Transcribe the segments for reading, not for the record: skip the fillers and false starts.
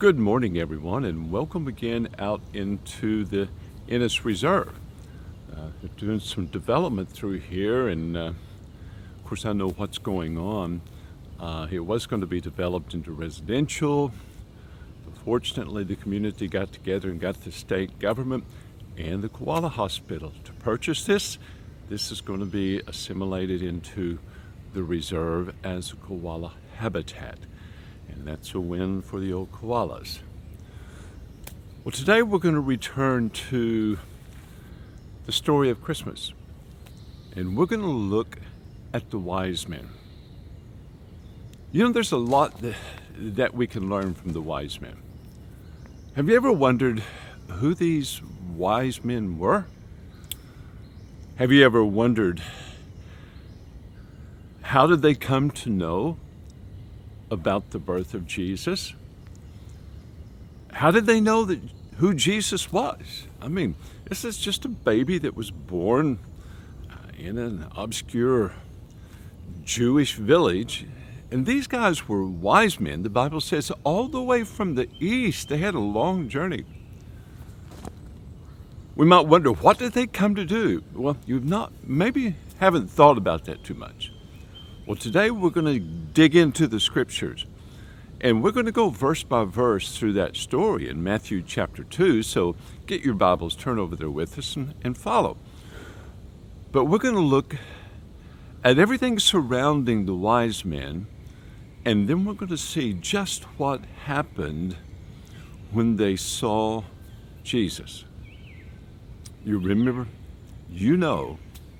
Good morning, everyone, and welcome again out into the Ennis Reserve. They're doing some development through here, and of course I know what's going on. It was going to be developed into residential, but fortunately the community got together and got the state government and the Koala Hospital to purchase this. This is going to be assimilated into the reserve as a koala habitat. And that's a win for the old koalas. Well, today we're going to return to the story of Christmas. And we're going to look at the wise men. You know, there's a lot that we can learn from the wise men. Have you ever wondered who these wise men were? Have you ever wondered how did they come to know about the birth of Jesus? How did they know who Jesus was? I mean, this is just a baby that was born in an obscure Jewish village. And these guys were wise men. The Bible says all the way from the east. They had a long journey. We might wonder, what did they come to do? Well, maybe haven't thought about that too much. Well, today we're going to dig into the scriptures, and we're going to go verse by verse through that story in Matthew chapter 2, so get your Bibles, turn over there with us, and follow. But we're going to look at everything surrounding the wise men, and then we're going to see just what happened when they saw Jesus. You remember? You know,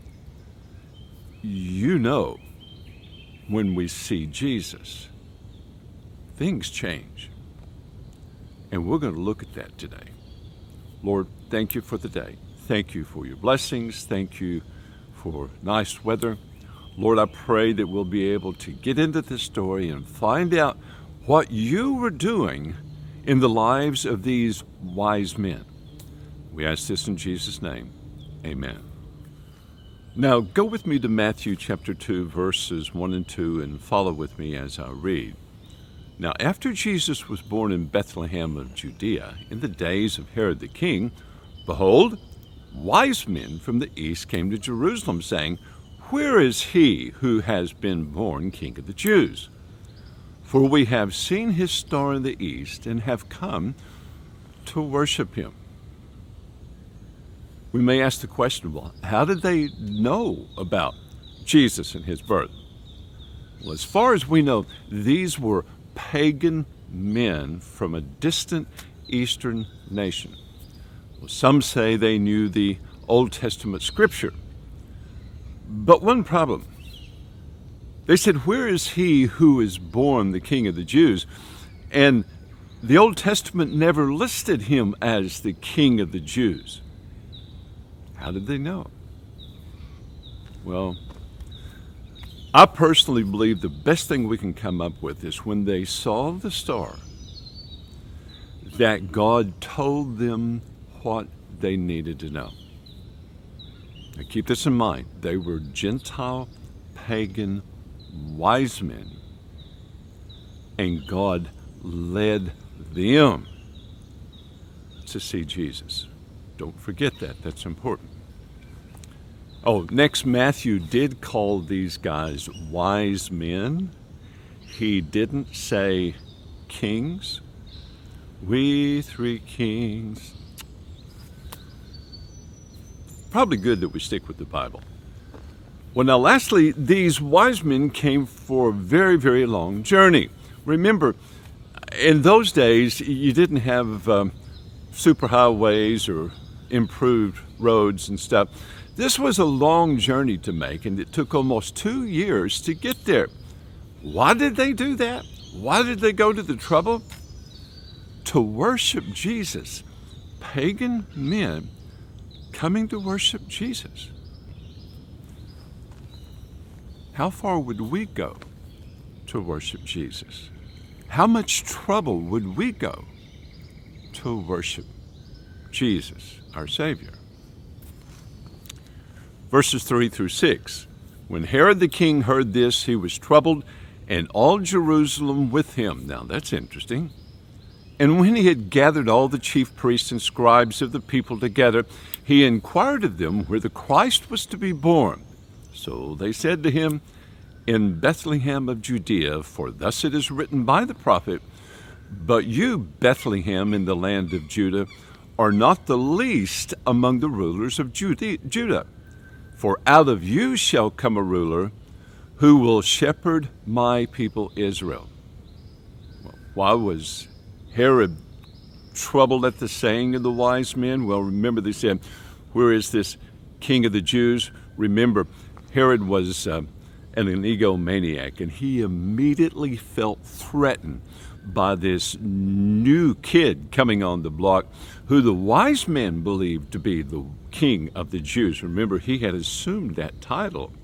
when we see Jesus, things change. And we're going to look at that today. Lord, thank you for the day. Thank you for your blessings. Thank you for nice weather. Lord, I pray that we'll be able to get into this story and find out what you were doing in the lives of these wise men. We ask this in Jesus' name. Amen. Now, go with me to Matthew chapter 2, verses 1 and 2, and follow with me as I read. Now, after Jesus was born in Bethlehem of Judea, in the days of Herod the king, behold, wise men from the east came to Jerusalem, saying, Where is he who has been born King of the Jews? For we have seen his star in the east, and have come to worship him. We may ask the question, well, how did they know about Jesus and his birth? Well, as far as we know, these were pagan men from a distant eastern nation. Well, some say they knew the Old Testament scripture. But one problem. They said, Where is he who is born the King of the Jews? And the Old Testament never listed him as the King of the Jews. How did they know? Well, I personally believe the best thing we can come up with is when they saw the star, that God told them what they needed to know. Now keep this in mind. They were Gentile, pagan, wise men, and God led them to see Jesus. Don't forget that. That's important. Oh, next, Matthew did call these guys wise men. He didn't say kings. We three kings. Probably good that we stick with the Bible. Well, now, lastly, these wise men came for a very, very long journey. Remember, in those days, you didn't have superhighways or improved roads and stuff. This was a long journey to make, and it took almost 2 years to get there. Why did they do that? Why did they go to the trouble? To worship Jesus. Pagan men coming to worship Jesus. How far would we go to worship Jesus? How much trouble would we go to worship Jesus, our Savior? Verses 3 through 6. When Herod the king heard this, he was troubled, and all Jerusalem with him. Now that's interesting. And when he had gathered all the chief priests and scribes of the people together, he inquired of them where the Christ was to be born. So they said to him, In Bethlehem of Judea, for thus it is written by the prophet, But you, Bethlehem, in the land of Judah, are not the least among the rulers of Judah. For out of you shall come a ruler who will shepherd my people Israel. Well, why was Herod troubled at the saying of the wise men? Well, remember they said, Where is this king of the Jews? Remember, Herod was an egomaniac, and he immediately felt threatened by this new kid coming on the block who the wise men believed to be the king of the Jews. Remember, he had assumed that title.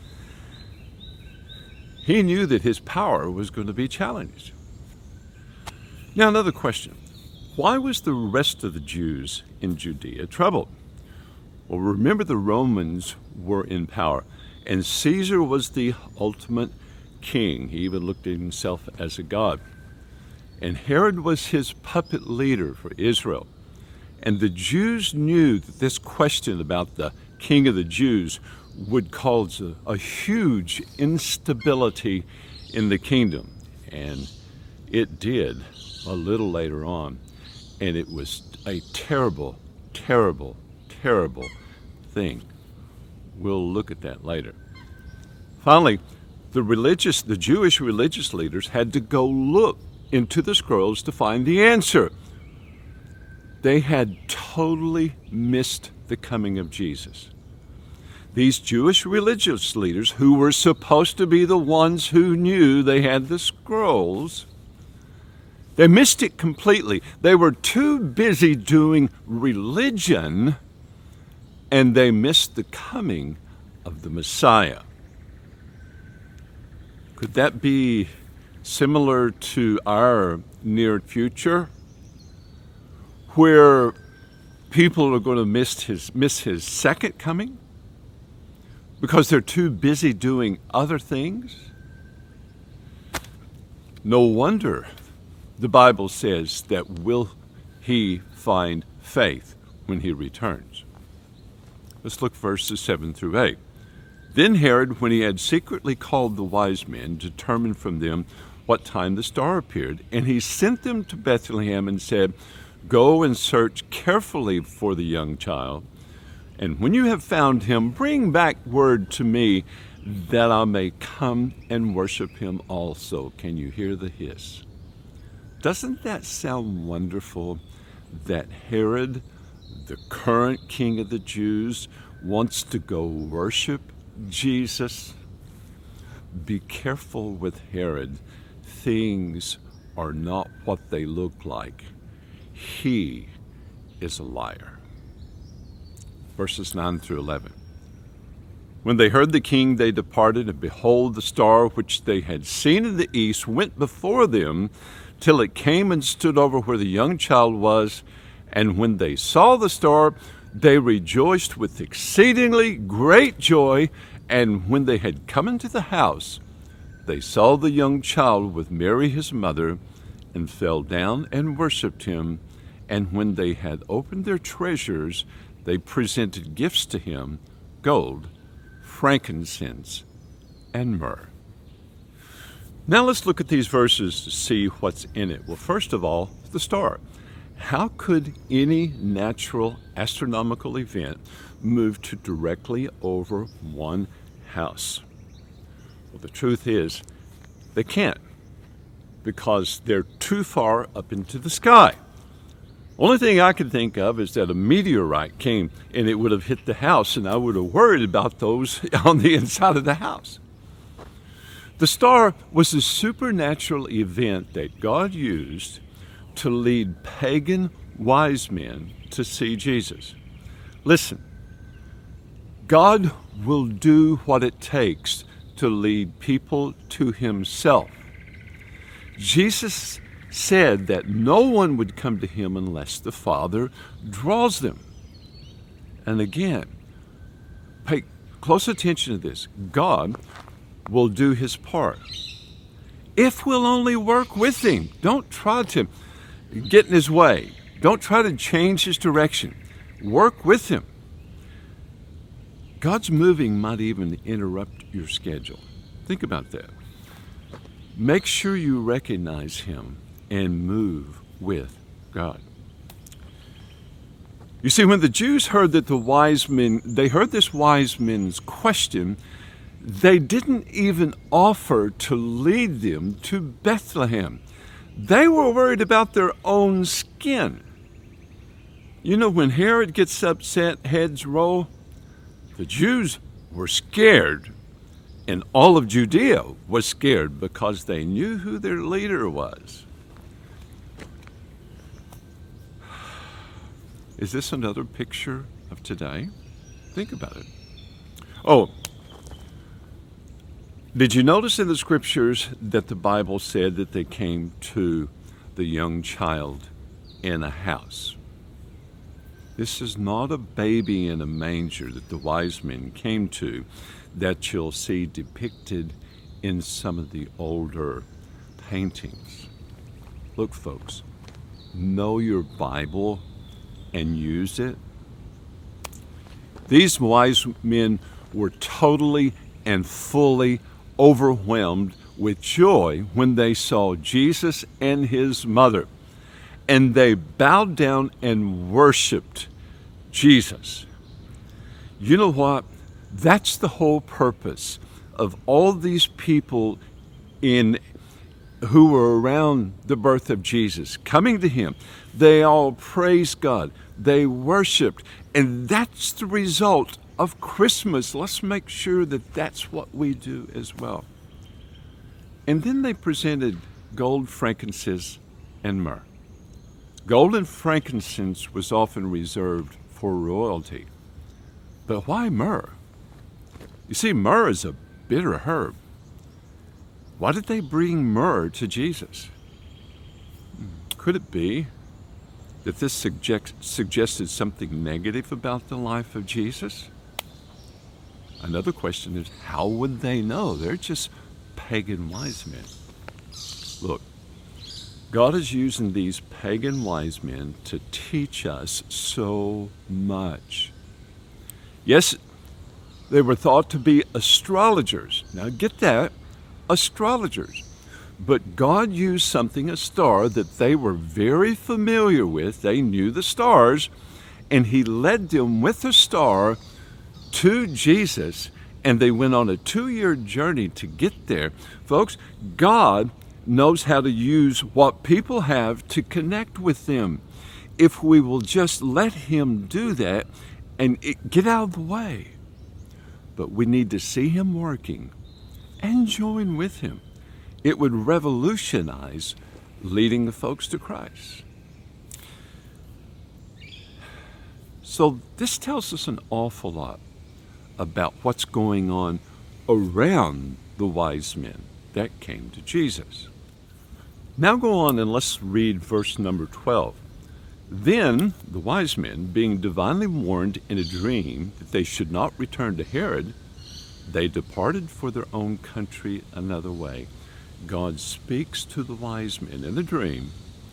He knew that his power was going to be challenged. Now, another question. Why was the rest of the Jews in Judea troubled? Well, remember the Romans were in power, and Caesar was the ultimate king. He even looked at himself as a god. And Herod was his puppet leader for Israel. And the Jews knew that this question about the king of the Jews would cause a huge instability in the kingdom. And it did a little later on. And it was a terrible, terrible, terrible thing. We'll look at that later. Finally, the Jewish religious leaders had to go look into the scrolls to find the answer. They had totally missed the coming of Jesus. These Jewish religious leaders, who were supposed to be the ones who knew they had the scrolls, they missed it completely. They were too busy doing religion, and they missed the coming of the Messiah. Could that be similar to our near future, where people are going to miss his second coming because they're too busy doing other things? No wonder the Bible says that will he find faith when he returns. Let's look verses 7 through 8. Then Herod, when he had secretly called the wise men, determined from them what time the star appeared, and he sent them to Bethlehem and said, Go and search carefully for the young child, and when you have found him, bring back word to me that I may come and worship him also. Can you hear the hiss? Doesn't that sound wonderful that Herod, the current king of the Jews, wants to go worship Jesus? Be careful with Herod. Things are not what they look like. He is a liar. Verses 9 through 11. When they heard the king, they departed, and behold, the star which they had seen in the east went before them till it came and stood over where the young child was. And when they saw the star, they rejoiced with exceedingly great joy. And when they had come into the house, they saw the young child with Mary his mother, and fell down and worshipped him. And when they had opened their treasures, they presented gifts to him, gold, frankincense, and myrrh. Now let's look at these verses to see what's in it. Well, first of all, the star. How could any natural astronomical event move to directly over one house? Well, the truth is, they can't, because they're too far up into the sky. Only thing I can think of is that a meteorite came and it would have hit the house, and I would have worried about those on the inside of the house. The star was a supernatural event that God used to lead pagan wise men to see Jesus. Listen, God will do what it takes to lead people to himself. Jesus said that no one would come to him unless the Father draws them. And again, pay close attention to this. God will do his part if we'll only work with him. Don't try to get in his way. Don't try to change his direction. Work with him. God's moving might even interrupt your schedule. Think about that. Make sure you recognize him and move with God. You see, when the Jews heard that they heard this wise men's question, they didn't even offer to lead them to Bethlehem. They were worried about their own skin. You know, when Herod gets upset, heads roll. The Jews were scared, and all of Judea was scared because they knew who their leader was. Is this another picture of today? Think about it. Oh, did you notice in the scriptures that the Bible said that they came to the young child in a house? This is not a baby in a manger that the wise men came to that you'll see depicted in some of the older paintings. Look, folks, know your Bible and use it. These wise men were totally and fully overwhelmed with joy when they saw Jesus and his mother, and they bowed down and worshiped Jesus. You know what? That's the whole purpose of all these people who were around the birth of Jesus, coming to him. They all praised God. They worshiped. And that's the result of Christmas. Let's make sure that that's what we do as well. And then they presented gold, frankincense, and myrrh. Gold and frankincense was often reserved for royalty. But why myrrh? You see, myrrh is a bitter herb. Why did they bring myrrh to Jesus? Could it be that this suggested something negative about the life of Jesus? Another question is, how would they know? They're just pagan wise men. Look, God is using these pagan wise men to teach us so much. Yes, they were thought to be astrologers. Now get that, astrologers. But God used a star that they were very familiar with. They knew the stars, and he led them with the star to Jesus, and they went on a 2-year journey to get there. Folks, God knows how to use what people have to connect with them. If we will just let him do that and get out of the way. But we need to see him working and join with him. It would revolutionize leading the folks to Christ. So this tells us an awful lot about what's going on around the wise men that came to Jesus. Now go on and let's read verse number 12. Then the wise men, being divinely warned in a dream that they should not return to Herod, they departed for their own country another way. God speaks to the wise men in a dream,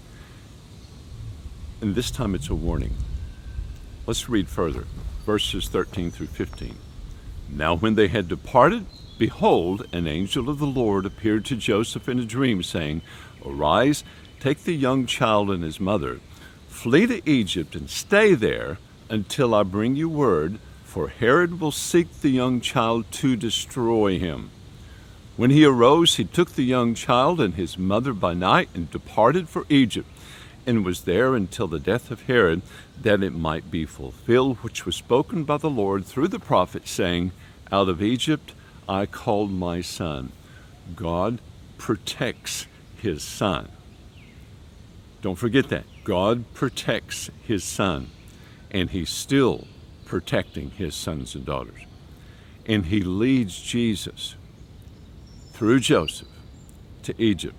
and this time it's a warning. Let's read further, verses 13 through 15. Now when they had departed, behold, an angel of the Lord appeared to Joseph in a dream, saying, Arise, take the young child and his mother, flee to Egypt and stay there until I bring you word, for Herod will seek the young child to destroy him. When he arose, he took the young child and his mother by night and departed for Egypt, and was there until the death of Herod, that it might be fulfilled which was spoken by the Lord through the prophet, saying, Out of Egypt I called my son. God protects his son. Don't forget that. God protects his son, and he's still protecting his sons and daughters. And he leads Jesus through Joseph to Egypt.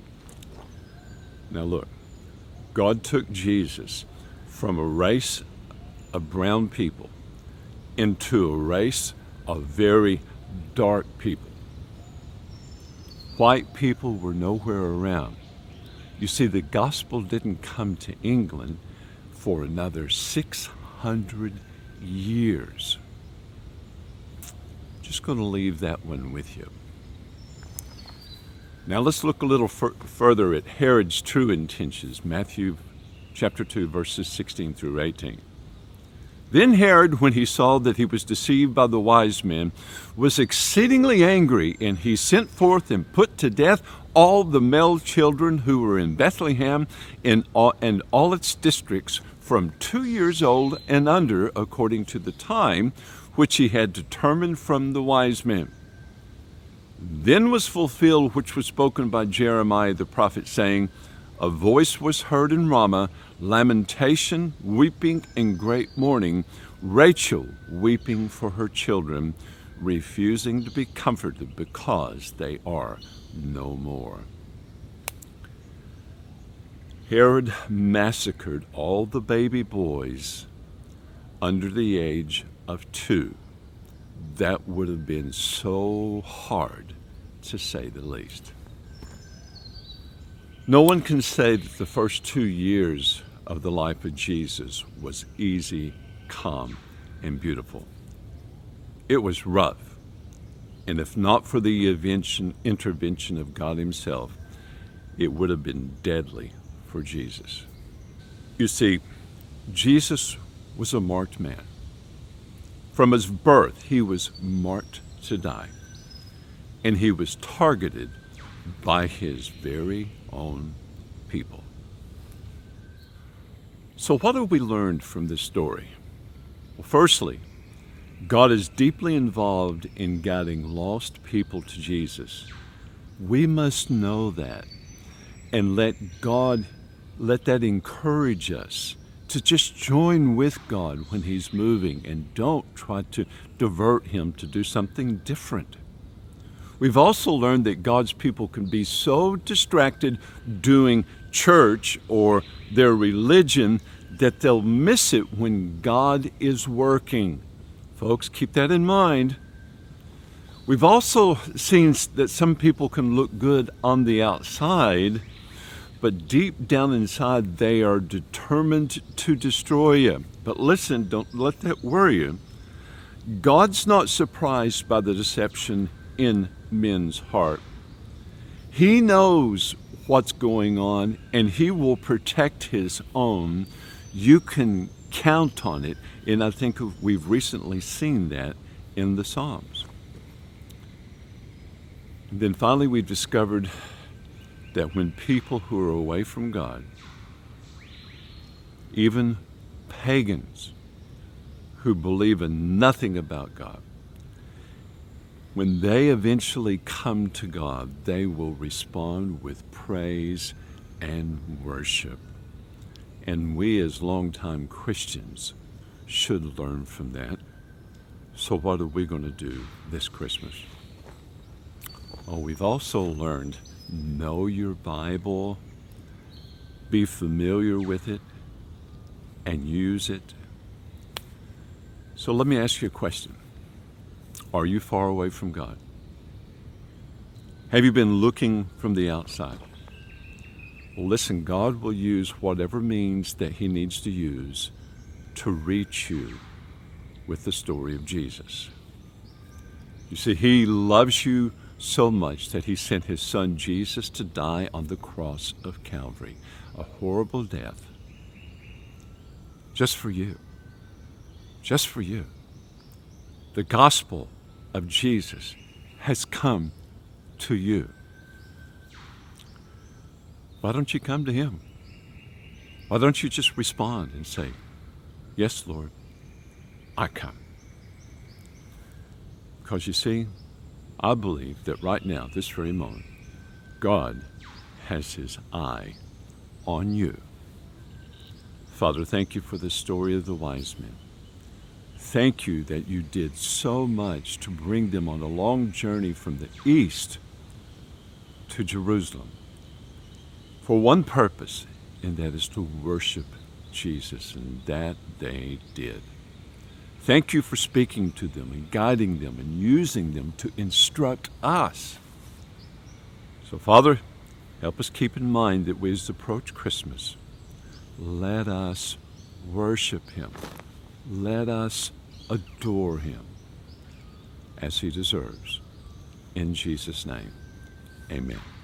Now look, God took Jesus from a race of brown people into a race of very dark people. White people were nowhere around. You see, the gospel didn't come to England for another 600 years. Just going to leave that one with you. Now let's look a little further at Herod's true intentions. Matthew chapter 2, verses 16 through 18. Then Herod, when he saw that he was deceived by the wise men, was exceedingly angry, and he sent forth and put to death all the male children who were in Bethlehem and all its districts from 2 years old and under, according to the time which he had determined from the wise men. Then was fulfilled which was spoken by Jeremiah the prophet, saying, A voice was heard in Ramah, lamentation, weeping, and great mourning, Rachel weeping for her children, refusing to be comforted because they are no more. Herod massacred all the baby boys under the age of 2. That would have been so hard, to say the least. No one can say that the first 2 years of the life of Jesus was easy, calm, and beautiful. It was rough, and if not for the intervention of God Himself, it would have been deadly for Jesus. You see, Jesus was a marked man. From his birth, he was marked to die, and he was targeted by his very own people. So what have we learned from this story? Well, firstly, God is deeply involved in guiding lost people to Jesus. We must know that and let that encourage us to just join with God when He's moving, and don't try to divert Him to do something different. We've also learned that God's people can be so distracted doing church or their religion that they'll miss it when God is working. Folks, keep that in mind. We've also seen that some people can look good on the outside, but deep down inside they are determined to destroy you. But listen, don't let that worry you. God's not surprised by the deception in men's heart. He knows what's going on, and He will protect His own. You can count on it, and I think we've recently seen that in the Psalms. And then finally we've discovered that when people who are away from God, even pagans who believe in nothing about God, when they eventually come to God, they will respond with praise and worship. And we as longtime Christians should learn from that. So what are we going to do this Christmas? Oh, we've also learned, know your Bible, be familiar with it, and use it. So let me ask you a question. Are you far away from God? Have you been looking from the outside? Well, listen, God will use whatever means that He needs to use to reach you with the story of Jesus. You see, He loves you so much that He sent His Son Jesus to die on the cross of Calvary, a horrible death, just for you. Just for you. The gospel of Jesus has come to you. Why don't you come to Him? Why don't you just respond and say, Yes, Lord, I come. Because you see, I believe that right now, this very moment, God has His eye on you. Father, thank You for the story of the wise men. Thank You that You did so much to bring them on a long journey from the east to Jerusalem for one purpose, and that is to worship Jesus, and that they did. Thank You for speaking to them and guiding them and using them to instruct us. So, Father, Help us keep in mind that we, as approach Christmas, let us worship him. Let us adore him as he deserves. In Jesus' name, amen.